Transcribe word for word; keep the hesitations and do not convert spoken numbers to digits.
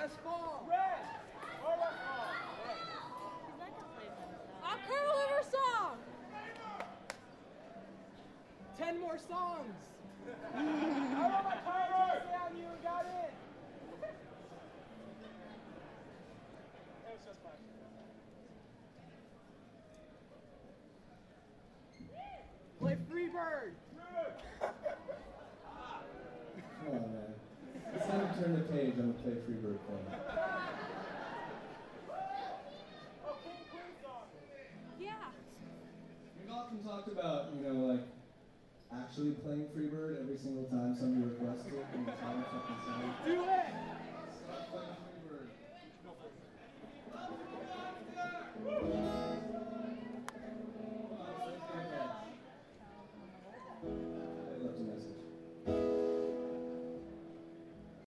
Let's fall. Red. Or let's fall. He's not gonna play another song. A Colonel Liver song. Ten more songs. I want my timer down. You got it. It was just fine. Play Freebird. Come on, man. It's time to turn the page on the Play Freebird thing. Oh, King Queen song. Yeah. We've often talked about, you know, like, actually playing Freebird every single time somebody requests it, and it's not a fucking song. Do it. Start playing